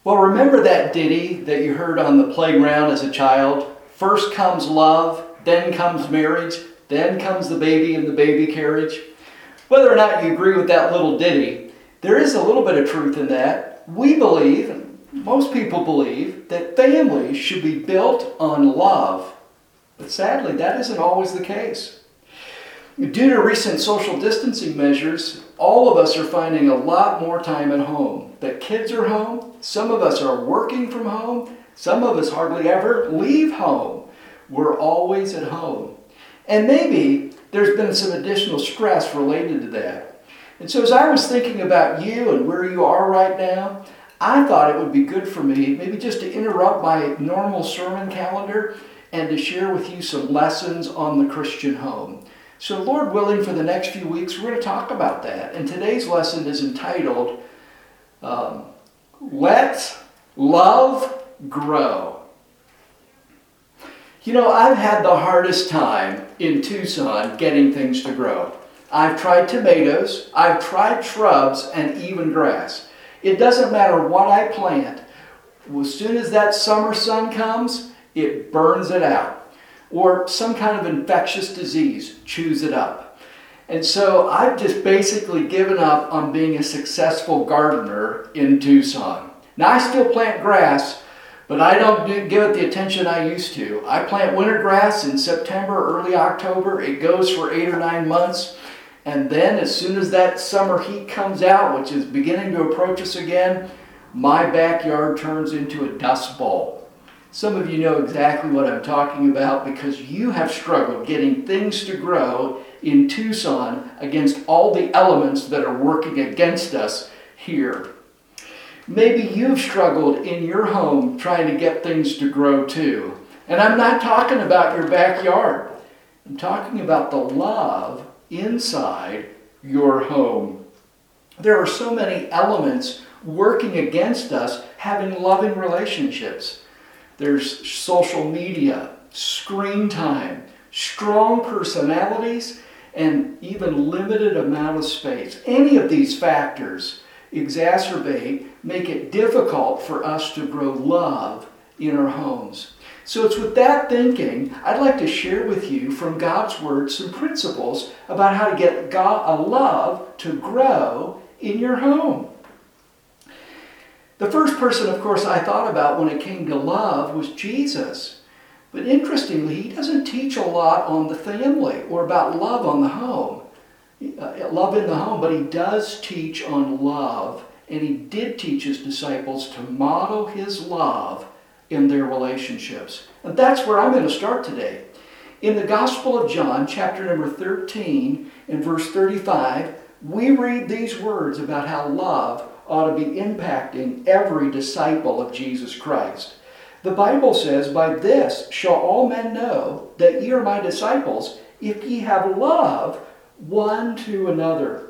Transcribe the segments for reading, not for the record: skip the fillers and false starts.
Well, remember that ditty that you heard on the playground as a child? First comes love, then comes marriage, then comes the baby in the baby carriage. Whether or not you agree with that little ditty, there is a little bit of truth in that. We believe, and most people believe, that families should be built on love. But sadly, that isn't always the case. Due to recent social distancing measures, all of us are finding a lot more time at home. The kids are home, some of us are working from home, some of us hardly ever leave home. We're always at home. And maybe there's been some additional stress related to that. And so as I was thinking about you and where you are right now, I thought it would be good for me maybe just to interrupt my normal sermon calendar and to share with you some lessons on the Christian home. So Lord willing, for the next few weeks, we're going to talk about that. And today's lesson is entitled, Let Love Grow. You know, I've had the hardest time in Tucson getting things to grow. I've tried tomatoes, I've tried shrubs, and even grass. It doesn't matter what I plant. As soon as that summer sun comes, it burns it out. Or some kind of infectious disease chews it up. And so I've just basically given up on being a successful gardener in Tucson. Now I still plant grass, but I don't give it the attention I used to. I plant winter grass in September, early October. It goes for 8 or 9 months. And then as soon as that summer heat comes out, which is beginning to approach us again, my backyard turns into a dust bowl. Some of you know exactly what I'm talking about because you have struggled getting things to grow in Tucson against all the elements that are working against us here. Maybe you've struggled in your home trying to get things to grow too. And I'm not talking about your backyard. I'm talking about the love inside your home. There are so many elements working against us having loving relationships. There's social media, screen time, strong personalities, and even limited amount of space. Any of these factors make it difficult for us to grow love in our homes. So it's with that thinking, I'd like to share with you from God's Word some principles about how to get a love to grow in your home. The first person, of course, I thought about when it came to love was Jesus. But interestingly, he doesn't teach a lot on the family or about love on the home. Love in the home, but he does teach on love. And he did teach his disciples to model his love in their relationships. And that's where I'm going to start today. In the Gospel of John, chapter number 13, and verse 35, we read these words about how love ought to be impacting every disciple of Jesus Christ. The Bible says, "By this shall all men know that ye are my disciples, if ye have love one to another."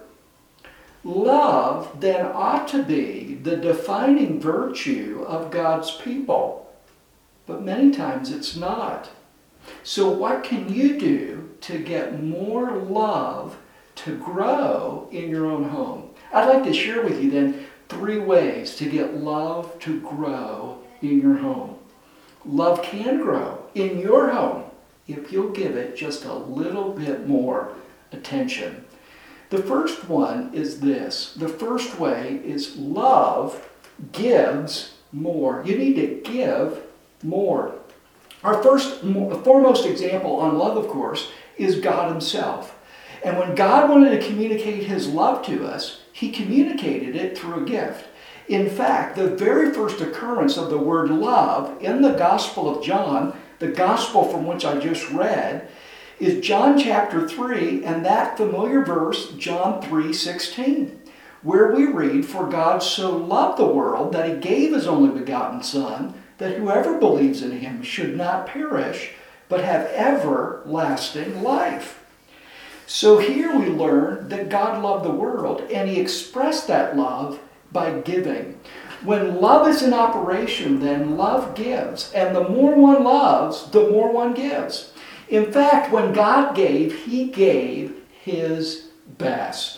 Love then ought to be the defining virtue of God's people. But many times it's not. So what can you do to get more love to grow in your own home? I'd like to share with you then 3 ways to get love to grow in your home. Love can grow in your home if you'll give it just a little bit more attention. The first one is this. The first way is love gives more. You need to give more. Our foremost example on love, of course, is God himself. And when God wanted to communicate his love to us, he communicated it through a gift. In fact, the very first occurrence of the word love in the Gospel of John, the Gospel from which I just read, is John chapter 3 and that familiar verse, John 3:16, where we read, "For God so loved the world that he gave his only begotten Son, that whoever believes in him should not perish, but have everlasting life." So here we learn that God loved the world, and he expressed that love by giving. When love is in operation, then love gives. And the more one loves, the more one gives. In fact, when God gave, he gave his best.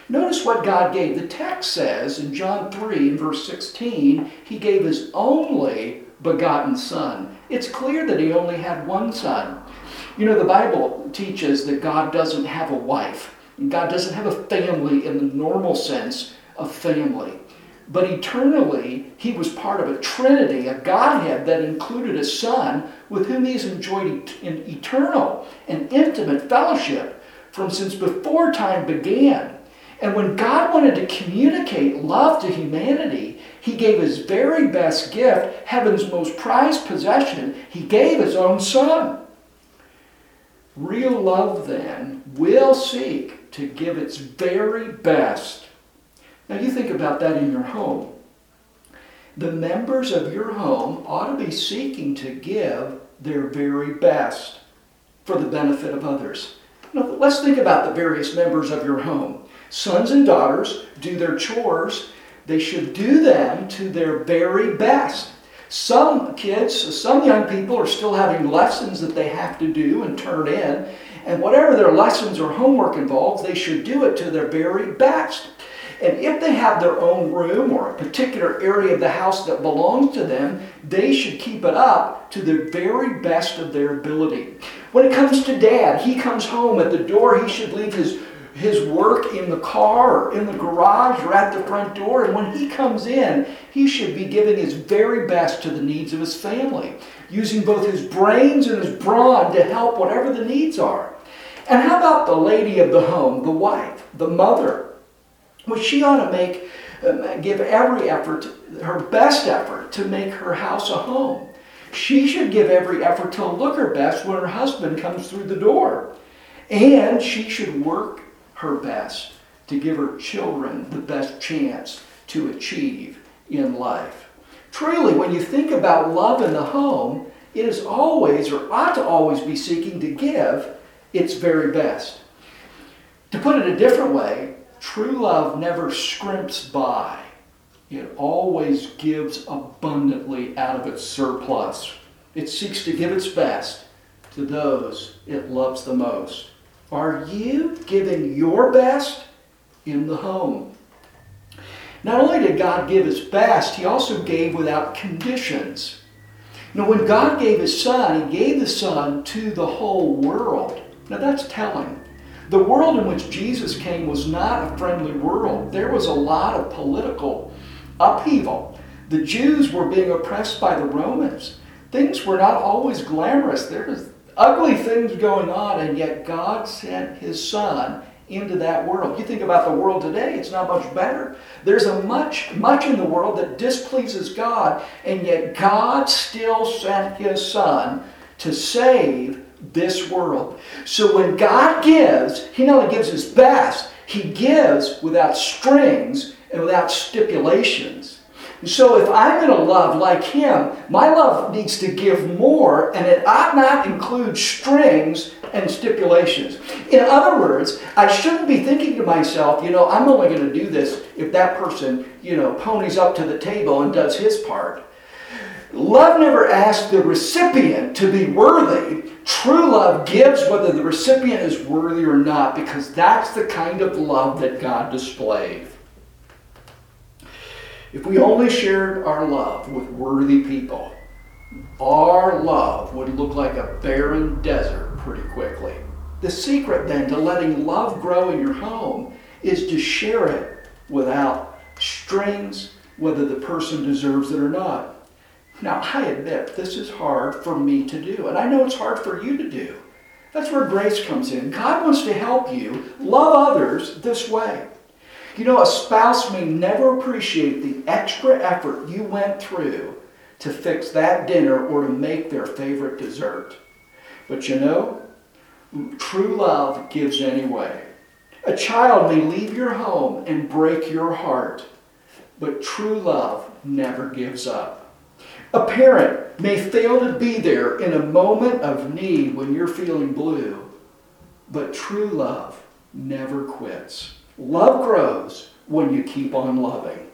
Notice what God gave. The text says in John 3, in verse 16, he gave his only begotten Son. It's clear that he only had one son. You know, the Bible teaches that God doesn't have a wife. God doesn't have a family in the normal sense of family. But eternally, he was part of a Trinity, a Godhead that included a Son with whom he's enjoyed an eternal and intimate fellowship from since before time began. And when God wanted to communicate love to humanity, he gave his very best gift, heaven's most prized possession. He gave his own Son. Real love, then, will seek to give its very best. Now you think about that in your home. The members of your home ought to be seeking to give their very best for the benefit of others. Now, let's think about the various members of your home. Sons and daughters do their chores. They should do them to their very best. Some kids, some young people are still having lessons that they have to do and turn in. And whatever their lessons or homework involves, they should do it to their very best. And if they have their own room or a particular area of the house that belongs to them, they should keep it up to the very best of their ability. When it comes to Dad, he comes home at the door, he should leave his work in the car or in the garage or at the front door. And when he comes in, he should be giving his very best to the needs of his family, using both his brains and his brawn to help whatever the needs are. And how about the lady of the home, the wife, the mother? Well, she ought to give every effort, her best effort, to make her house a home. She should give every effort to look her best when her husband comes through the door. And she should work her best to give her children the best chance to achieve in life. Truly, when you think about love in the home, it is always, or ought to always be seeking to give its very best. To put it a different way, true love never scrimps by. It always gives abundantly out of its surplus. It seeks to give its best to those it loves the most. Are you giving your best in the home? Not only did God give his best, he also gave without conditions. Now, when God gave his Son, he gave the Son to the whole world. Now, that's telling. The world in which Jesus came was not a friendly world. There was a lot of political upheaval. The Jews were being oppressed by the Romans. Things were not always glamorous. There was ugly things going on, and yet God sent his Son into that world. You think about the world today, it's not much better. There's much in the world that displeases God, and yet God still sent his Son to save this world. So when God gives, he not only gives his best, he gives without strings and without stipulations. And so if I'm going to love like him, my love needs to give more, and it ought not include strings and stipulations. In other words, I shouldn't be thinking to myself, I'm only going to do this if that person, ponies up to the table and does his part. Love never asks the recipient to be worthy. True love gives whether the recipient is worthy or not, because that's the kind of love that God displayed. If we only shared our love with worthy people, our love would look like a barren desert pretty quickly. The secret then to letting love grow in your home is to share it without strings, whether the person deserves it or not. Now, I admit this is hard for me to do, and I know it's hard for you to do. That's where grace comes in. God wants to help you love others this way. A spouse may never appreciate the extra effort you went through to fix that dinner or to make their favorite dessert. But true love gives anyway. A child may leave your home and break your heart, but true love never gives up. A parent may fail to be there in a moment of need when you're feeling blue, but true love never quits. Love grows when you keep on loving,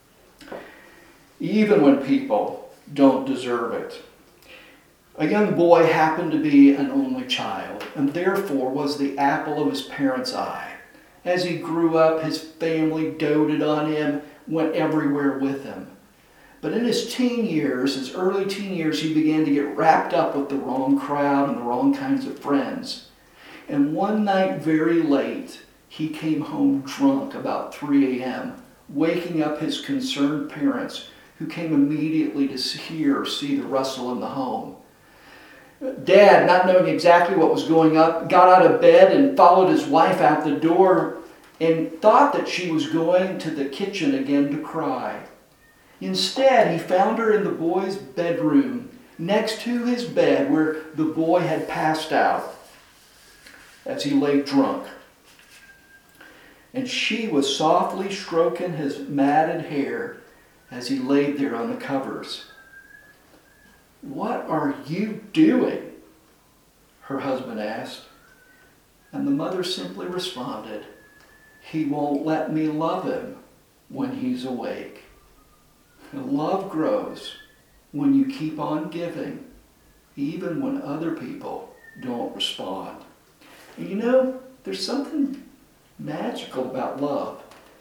even when people don't deserve it. A young boy happened to be an only child, and therefore was the apple of his parents' eye. As he grew up, his family doted on him, went everywhere with him. But in his early teen years, he began to get wrapped up with the wrong crowd and the wrong kinds of friends. And one night, very late, he came home drunk about 3 a.m., waking up his concerned parents, who came immediately to see the rustle in the home. Dad, not knowing exactly what was going on, got out of bed and followed his wife out the door and thought that she was going to the kitchen again to cry. Instead, he found her in the boy's bedroom, next to his bed where the boy had passed out as he lay drunk. And she was softly stroking his matted hair as he laid there on the covers. "What are you doing?" her husband asked. And the mother simply responded, "He won't let me love him when he's awake." And love grows when you keep on giving, even when other people don't respond. And you know, there's something magical about love.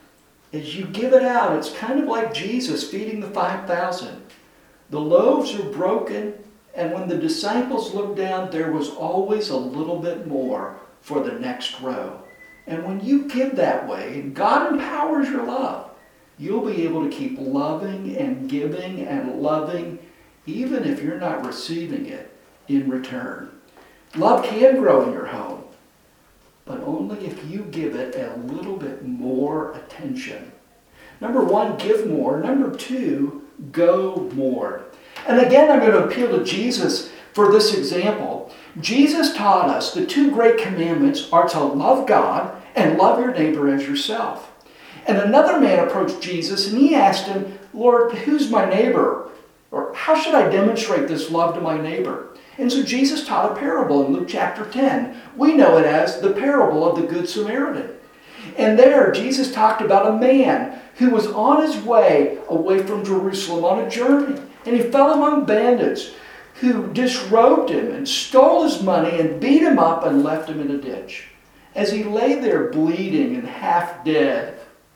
As you give it out, it's kind of like Jesus feeding the 5,000. The loaves are broken, and when the disciples looked down, there was always a little bit more for the next row. And when you give that way, and God empowers your love, you'll be able to keep loving and giving and loving, even if you're not receiving it in return. Love can grow in your home, but only if you give it a little bit more attention. Number one, give more. Number two, go more. And again, I'm going to appeal to Jesus for this example. Jesus taught us the two great commandments are to love God and love your neighbor as yourself. And another man approached Jesus and he asked him, "Lord, who's my neighbor? Or how should I demonstrate this love to my neighbor?" And so Jesus taught a parable in Luke chapter 10. We know it as the parable of the Good Samaritan. And there, Jesus talked about a man who was on his way away from Jerusalem on a journey. And he fell among bandits who disrobed him and stole his money and beat him up and left him in a ditch. As he lay there bleeding and half dead,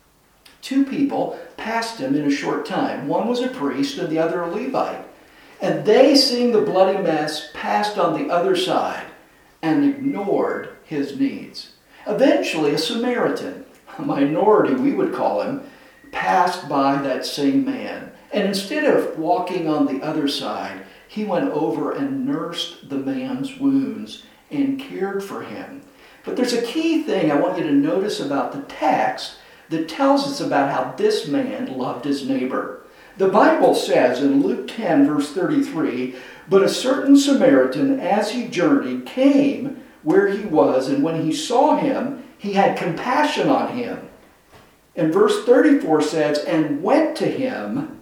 two people passed him in a short time. One was a priest and the other a Levite. And they, seeing the bloody mess, passed on the other side and ignored his needs. Eventually, a Samaritan, a minority we would call him, passed by that same man. And instead of walking on the other side, he went over and nursed the man's wounds and cared for him. But there's a key thing I want you to notice about the text that tells us about how this man loved his neighbor. The Bible says in Luke 10, verse 33, "But a certain Samaritan, as he journeyed, came where he was, and when he saw him, he had compassion on him." And verse 34 says, "And went to him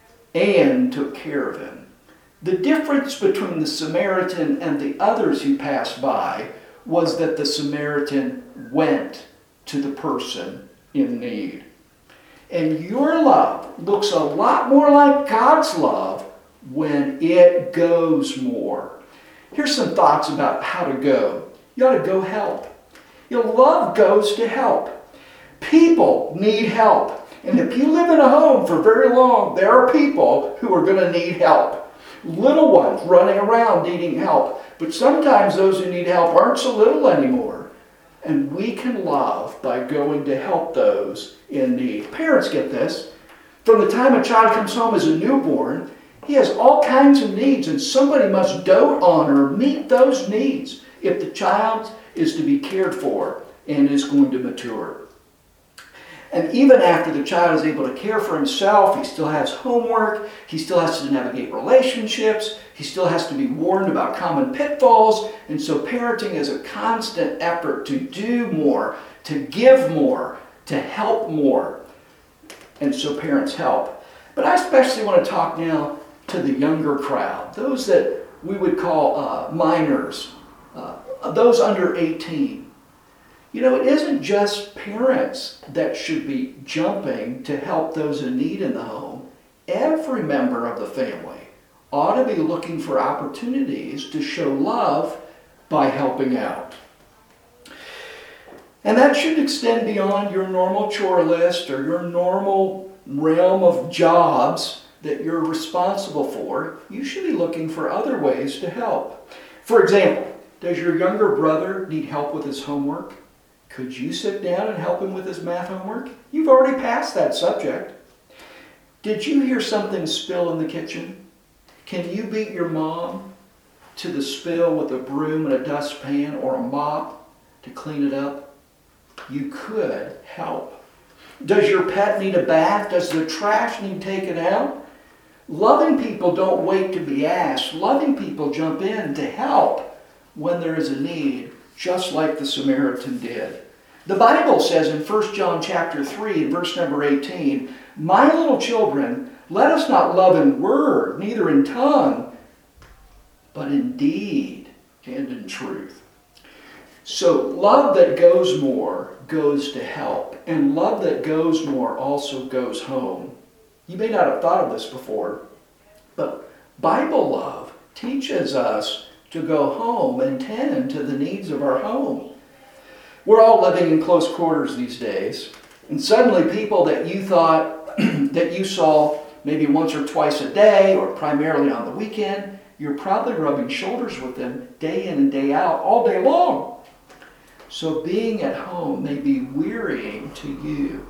and took care of him." The difference between the Samaritan and the others who passed by was that the Samaritan went to the person in need. And your love looks a lot more like God's love when it goes more. Here's some thoughts about how to go. You ought to go help. Your love goes to help. People need help. And if you live in a home for very long, there are people who are going to need help. Little ones running around needing help. But sometimes those who need help aren't so little anymore. And we can love by going to help those in need. Parents get this. From the time a child comes home as a newborn, he has all kinds of needs, and somebody must dote on or meet those needs if the child is to be cared for and is going to mature. And even after the child is able to care for himself, he still has homework, he still has to navigate relationships, he still has to be warned about common pitfalls, and so parenting is a constant effort to do more, to give more, to help more. And so parents help. But I especially want to talk now to the younger crowd, those that we would call minors, those under 18. You know, it isn't just parents that should be jumping to help those in need in the home. Every member of the family ought to be looking for opportunities to show love by helping out. And that should extend beyond your normal chore list or your normal realm of jobs that you're responsible for. You should be looking for other ways to help. For example, does your younger brother need help with his homework? Could you sit down and help him with his math homework? You've already passed that subject. Did you hear something spill in the kitchen? Can you beat your mom to the spill with a broom and a dustpan or a mop to clean it up? You could help. Does your pet need a bath? Does the trash need taken out? Loving people don't wait to be asked. Loving people jump in to help when there is a need, just like the Samaritan did. The Bible says in 1 John chapter 3, verse number 18, "My little children, let us not love in word, neither in tongue, but in deed and in truth." So love that goes more goes to help, and love that goes more also goes home. You may not have thought of this before, but Bible love teaches us to go home and tend to the needs of our home. We're all living in close quarters these days, and suddenly people that you thought that you saw maybe once or twice a day or primarily on the weekend, you're probably rubbing shoulders with them day in and day out all day long. So being at home may be wearying to you.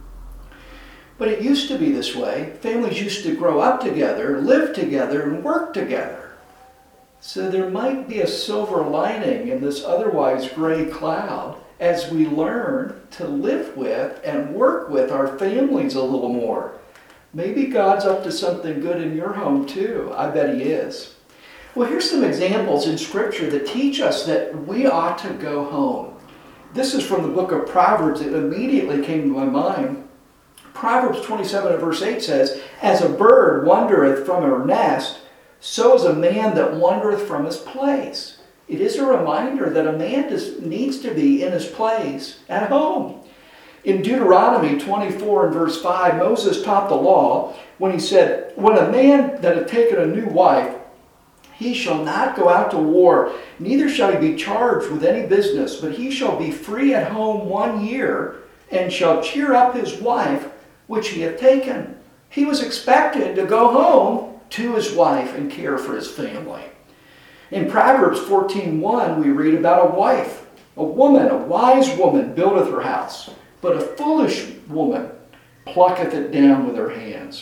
But it used to be this way. Families used to grow up together, live together, and work together. So there might be a silver lining in this otherwise gray cloud as we learn to live with and work with our families a little more. Maybe God's up to something good in your home too. I bet He is. Well, here's some examples in Scripture that teach us that we ought to go home. This is from the book of Proverbs. It immediately came to my mind. Proverbs 27 and verse 8 says, "As a bird wandereth from her nest, so is a man that wandereth from his place." It is a reminder that a man needs to be in his place at home. In Deuteronomy 24 and verse 5, Moses taught the law when he said, "When a man that hath taken a new wife, he shall not go out to war, neither shall he be charged with any business, but he shall be free at home 1 year, and shall cheer up his wife which he hath taken." He was expected to go home to his wife and care for his family. In Proverbs 14:1, we read about a wife, a woman, a wise woman buildeth her house, but a foolish woman plucketh it down with her hands.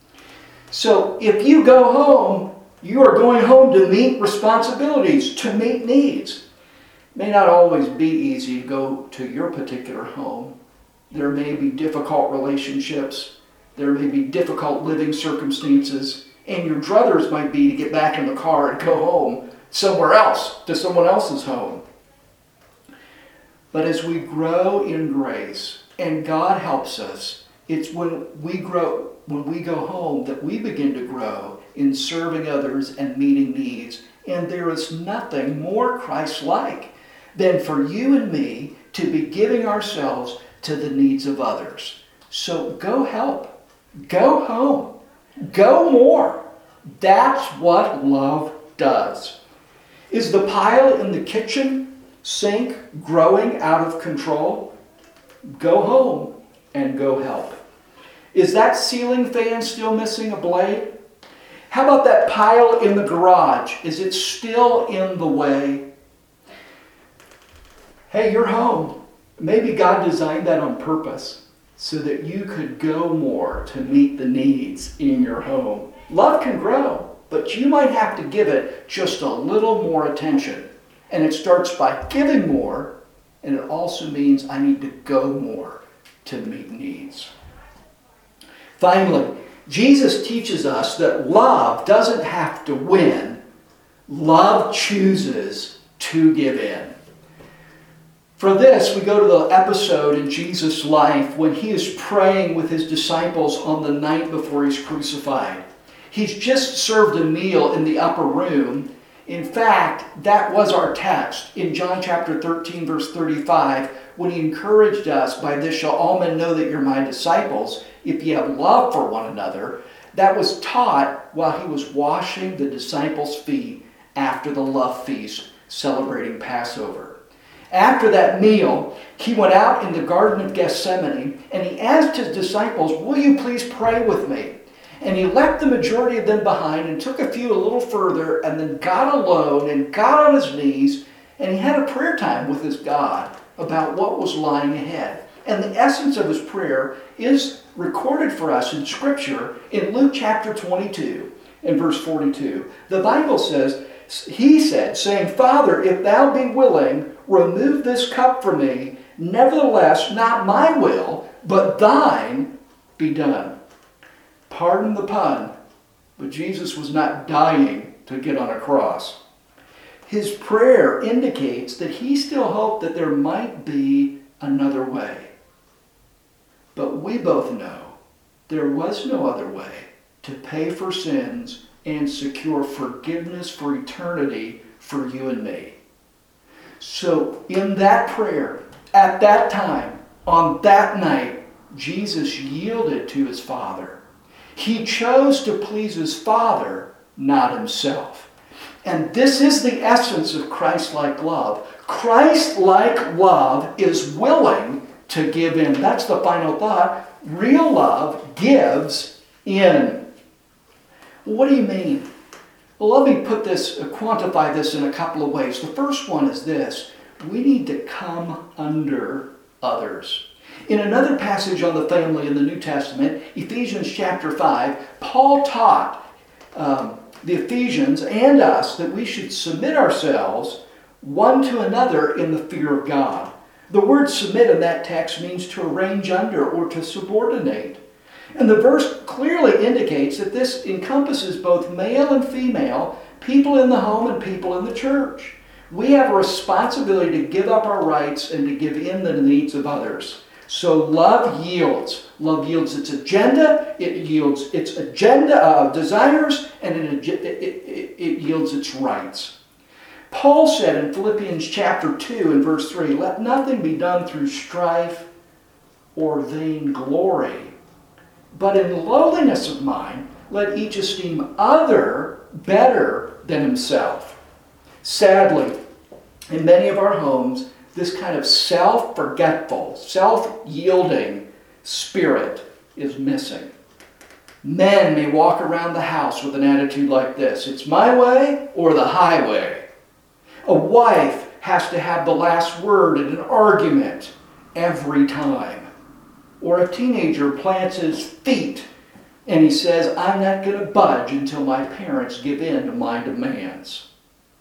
So if you go home, you are going home to meet responsibilities, to meet needs. It may not always be easy to go to your particular home. There may be difficult relationships. There may be difficult living circumstances. And your druthers might be to get back in the car and go home somewhere else, to someone else's home. But as we grow in grace, and God helps us, it's when we go home that we begin to grow in serving others and meeting needs. And there is nothing more Christ-like than for you and me to be giving ourselves to the needs of others. So go help. Go home. Go more. That's what love does. Is the pile in the kitchen sink growing out of control? Go home and go help. Is that ceiling fan still missing a blade? How about that pile in the garage? Is it still in the way? Hey, you're home. Maybe God designed that on purpose so that you could go more to meet the needs in your home. Love can grow, but you might have to give it just a little more attention. And it starts by giving more, and it also means I need to go more to meet needs. Finally, Jesus teaches us that love doesn't have to win. Love chooses to give in. For this, we go to the episode in Jesus' life when he is praying with his disciples on the night before he's crucified. He's just served a meal in the upper room. In fact, that was our text in John chapter 13, verse 35, when he encouraged us, "By this shall all men know that you're my disciples, if you have love for one another." That was taught while he was washing the disciples' feet after the love feast, celebrating Passover. After that meal, he went out in the Garden of Gethsemane, and he asked his disciples, "Will you please pray with me?" And he left the majority of them behind and took a few a little further, and then got alone and got on his knees, and he had a prayer time with his God about what was lying ahead. And the essence of his prayer is recorded for us in Scripture in Luke chapter 22 and verse 42. The Bible says, he said, saying, "Father, if thou be willing, remove this cup from me. Nevertheless, not my will, but thine be done." Pardon the pun, but Jesus was not dying to get on a cross. His prayer indicates that he still hoped that there might be another way. But we both know there was no other way to pay for sins and secure forgiveness for eternity for you and me. So in that prayer, at that time, on that night, Jesus yielded to his Father. He chose to please his Father, not himself. And this is the essence of Christ-like love. Christ-like love is willing to give in. That's the final thought. Real love gives in. What do you mean? Well, let me quantify this in a couple of ways. The first one is this: we need to come under others. In another passage on the family in the New Testament, Ephesians chapter 5, Paul taught the Ephesians and us that we should submit ourselves one to another in the fear of God. The word submit in that text means to arrange under or to subordinate. And the verse clearly indicates that this encompasses both male and female, people in the home and people in the church. We have a responsibility to give up our rights and to give in the needs of others. So love yields. Love yields its agenda, it yields its desires, and it yields its rights. Paul said in Philippians chapter 2 and verse 3, "Let nothing be done through strife or vain glory, but in lowliness of mind, let each esteem other better than himself." Sadly, in many of our homes, this kind of self-forgetful, self-yielding spirit is missing. Men may walk around the house with an attitude like this: it's my way or the highway. A wife has to have the last word in an argument every time. Or a teenager plants his feet and he says, "I'm not going to budge until my parents give in to my demands."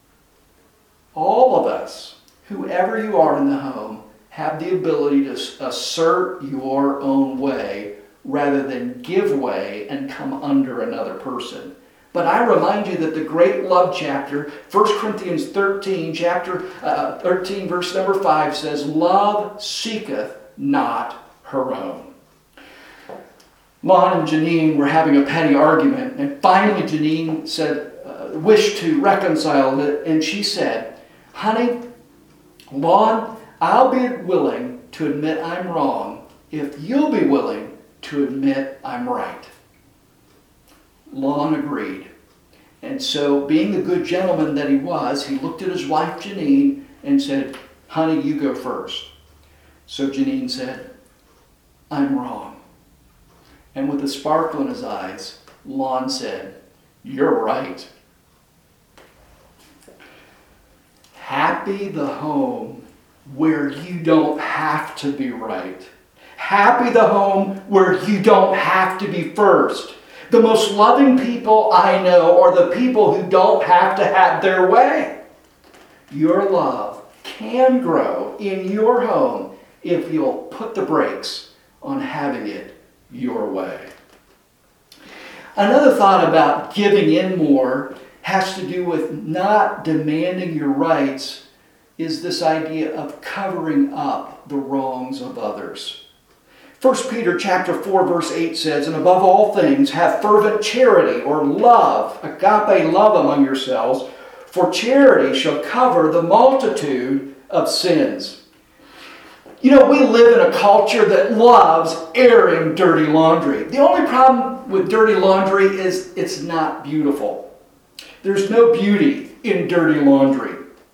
All of us, whoever you are in the home, have the ability to assert your own way rather than give way and come under another person. But I remind you that the great love chapter, 1 Corinthians 13, chapter 13, verse number 5 says, "Love seeketh not her own." Lon and Janine were having a petty argument, and finally Janine wished to reconcile it, and she said, "Honey, Lon, I'll be willing to admit I'm wrong if you'll be willing to admit I'm right." Lon agreed. And so, being the good gentleman that he was, he looked at his wife Janine and said, "Honey, you go first." So Janine said, "I'm wrong." And with a sparkle in his eyes, Lon said, "You're right." Happy the home where you don't have to be right. Happy the home where you don't have to be first. The most loving people I know are the people who don't have to have their way. Your love can grow in your home if you'll put the brakes on having it your way. Another thought about giving in more has to do with not demanding your rights, is this idea of covering up the wrongs of others. 1 Peter chapter 4 verse 8 says, "And above all things, have fervent charity," or love, agape love among yourselves, "for charity shall cover the multitude of sins." You know, we live in a culture that loves airing dirty laundry. The only problem with dirty laundry is it's not beautiful. There's no beauty in dirty laundry.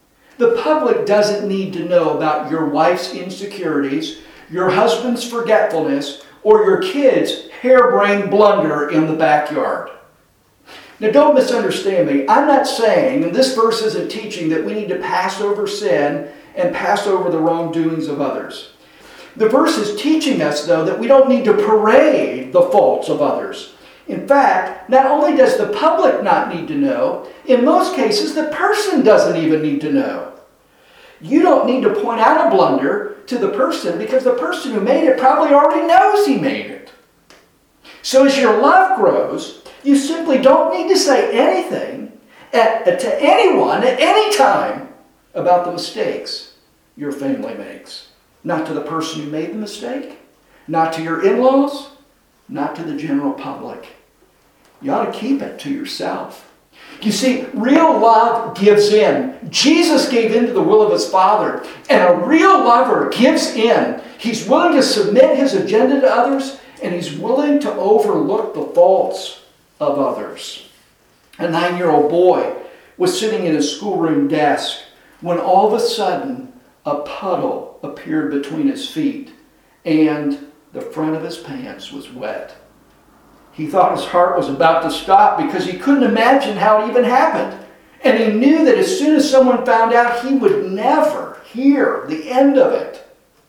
The public doesn't need to know about your wife's insecurities, your husband's forgetfulness, or your kid's harebrained blunder in the backyard. Now don't misunderstand me. I'm not saying, and this verse isn't teaching, that we need to pass over sin and pass over the wrongdoings of others. The verse is teaching us, though, that we don't need to parade the faults of others. In fact, not only does the public not need to know, in most cases the person doesn't even need to know. You don't need to point out a blunder to the person because the person who made it probably already knows he made it. So as your love grows, you simply don't need to say anything to anyone at any time about the mistakes your family makes. Not to the person who made the mistake, not to your in-laws, not to the general public. You ought to keep it to yourself. You see, real love gives in. Jesus gave in to the will of his Father, and a real lover gives in. He's willing to submit his agenda to others, and he's willing to overlook the faults of others. A 9-year-old boy was sitting in his schoolroom desk when all of a sudden a puddle appeared between his feet, and the front of his pants was wet. He thought his heart was about to stop because he couldn't imagine how it even happened. And he knew that as soon as someone found out, he would never hear the end of it.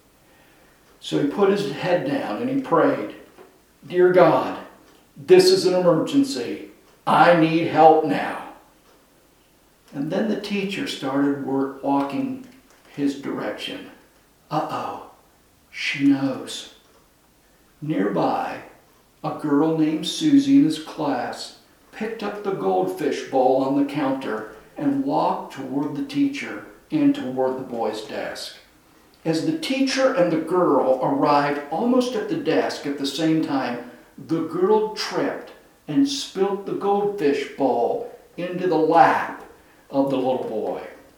So he put his head down and he prayed, "Dear God, this is an emergency. I need help now." And then the teacher started walking his direction. Uh-oh, she knows. Nearby, a girl named Susie in his class picked up the goldfish bowl on the counter and walked toward the teacher and toward the boy's desk. As the teacher and the girl arrived almost at the desk at the same time, the girl tripped and spilt the goldfish bowl into the lap of the little boy.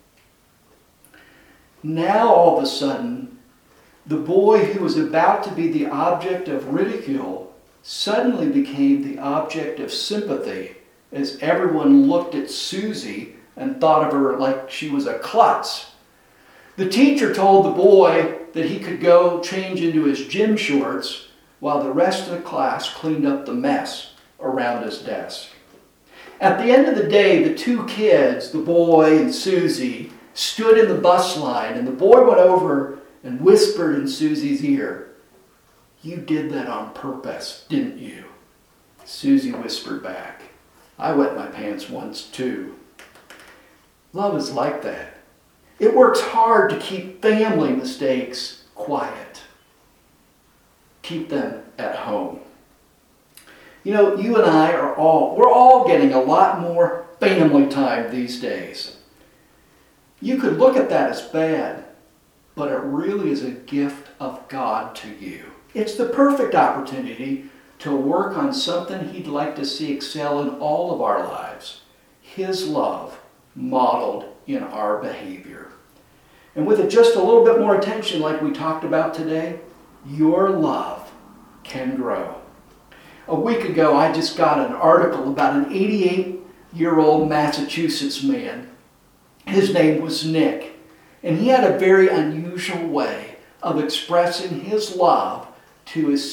Now all of a sudden, the boy who was about to be the object of ridicule suddenly became the object of sympathy as everyone looked at Susie and thought of her like she was a klutz. The teacher told the boy that he could go change into his gym shorts while the rest of the class cleaned up the mess around his desk. At the end of the day, the two kids, the boy and Susie, stood in the bus line, and the boy went over and whispered in Susie's ear, "You did that on purpose, didn't you?" Susie whispered back, "I wet my pants once too." Love is like that. It works hard to keep family mistakes quiet. Keep them at home. You know, you and I we're all getting a lot more family time these days. You could look at that as bad, but it really is a gift of God to you. It's the perfect opportunity to work on something he'd like to see excel in all of our lives. His love modeled in our behavior. And with just a little bit more attention like we talked about today, your love can grow. A week ago, I just got an article about an 88-year-old Massachusetts man. His name was Nick, and he had a very unusual way of expressing his love to his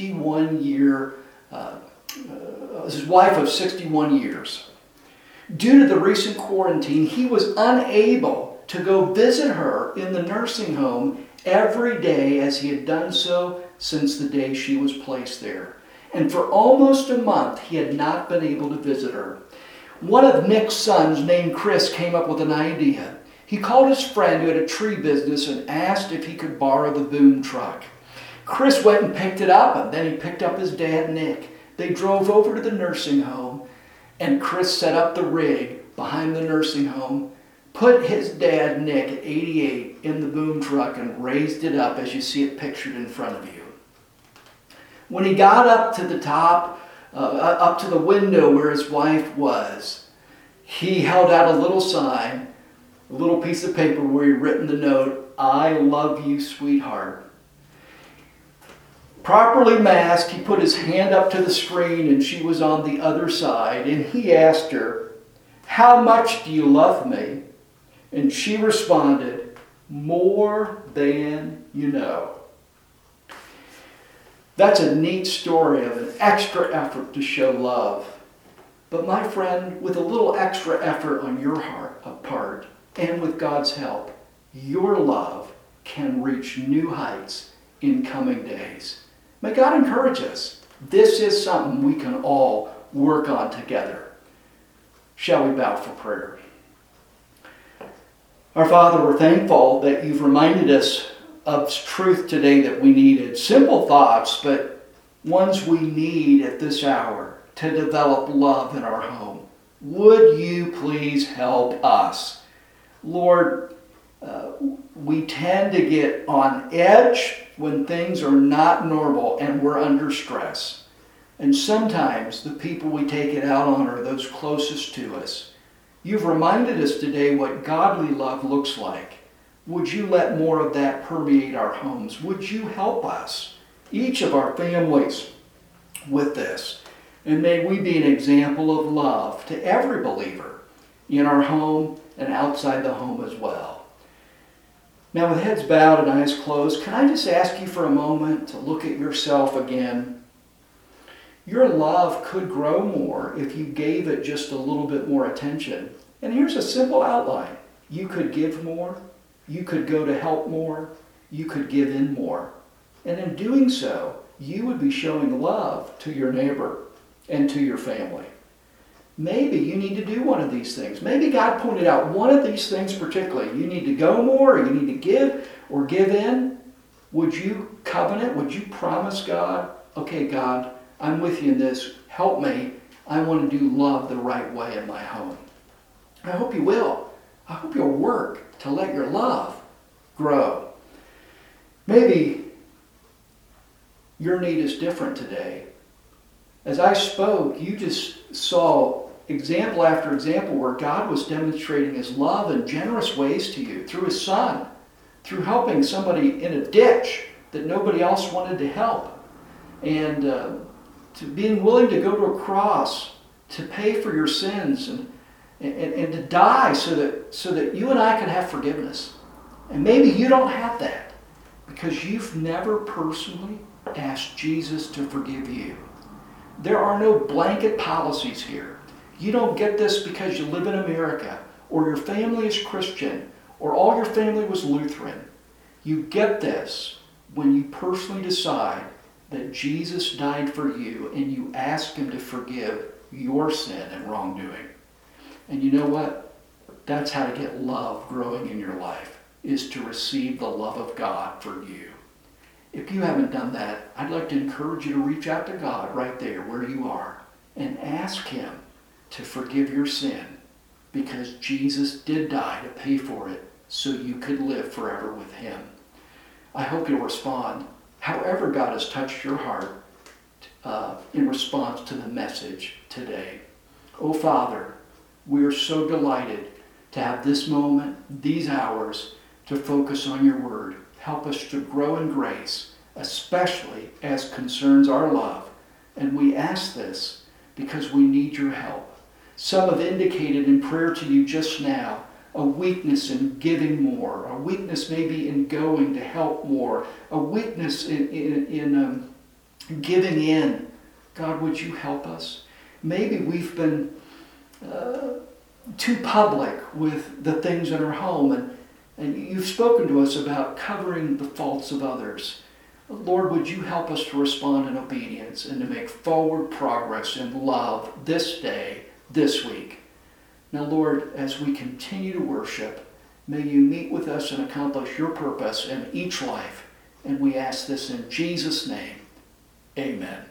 his wife of 61 years. Due to the recent quarantine, he was unable to go visit her in the nursing home every day as he had done so since the day she was placed there. And for almost a month, he had not been able to visit her. One of Nick's sons, named Chris, came up with an idea. He called his friend who had a tree business and asked if he could borrow the boom truck. Chris went and picked it up, and then he picked up his dad, Nick. They drove over to the nursing home, and Chris set up the rig behind the nursing home, put his dad, Nick, at 88, in the boom truck and raised it up as you see it pictured in front of you. When he got up to the top, up to the window where his wife was, he held out a little sign, a little piece of paper where he'd written the note, "I love you, sweetheart." Properly masked, he put his hand up to the screen and she was on the other side, and he asked her, "How much do you love me?" And she responded, "More than you know." That's a neat story of an extra effort to show love. But my friend, with a little extra effort on your part, and with God's help, your love can reach new heights in coming days. May God encourage us. This is something we can all work on together. Shall we bow for prayer? Our Father, we're thankful that you've reminded us of truth today that we needed. Simple thoughts, but ones we need at this hour to develop love in our home. Would you please help us? Lord, we tend to get on edge when things are not normal and we're under stress. And sometimes the people we take it out on are those closest to us. You've reminded us today what godly love looks like. Would you let more of that permeate our homes? Would you help us, each of our families, with this? And may we be an example of love to every believer in our home and outside the home as well. Now, with heads bowed and eyes closed, can I just ask you for a moment to look at yourself again? Your love could grow more if you gave it just a little bit more attention. And here's a simple outline. You could give more. You could go to help more. You could give in more. And in doing so, you would be showing love to your neighbor and to your family. Maybe you need to do one of these things. Maybe God pointed out one of these things particularly. You need to go more, or you need to give or give in. Would you covenant? Would you promise God, okay, God, I'm with you in this. Help me. I want to do love the right way in my home. I hope you will. I hope you'll work to let your love grow. Maybe your need is different today. As I spoke, you just saw example after example where God was demonstrating his love in generous ways to you through his son, through helping somebody in a ditch that nobody else wanted to help, and to being willing to go to a cross to pay for your sins and to die so that you and I could have forgiveness. And maybe you don't have that because you've never personally asked Jesus to forgive you. There are no blanket policies here. You don't get this because you live in America or your family is Christian or all your family was Lutheran. You get this when you personally decide that Jesus died for you and you ask him to forgive your sin and wrongdoing. And you know what? That's how to get love growing in your life, is to receive the love of God for you. If you haven't done that, I'd like to encourage you to reach out to God right there where you are and ask him to forgive your sin, because Jesus did die to pay for it so you could live forever with him. I hope you'll respond however God has touched your heart in response to the message today. Oh, Father, we are so delighted to have this moment, these hours, to focus on your word. Help us to grow in grace, especially as concerns our love. And we ask this because we need your help. Some have indicated in prayer to you just now a weakness in giving more, a weakness maybe in going to help more, a weakness in giving in. God, would you help us? Maybe we've been too public with the things in our home, and you've spoken to us about covering the faults of others. Lord, would you help us to respond in obedience and to make forward progress in love this day, this week. Now, Lord, as we continue to worship, may you meet with us and accomplish your purpose in each life. And we ask this in Jesus' name. Amen.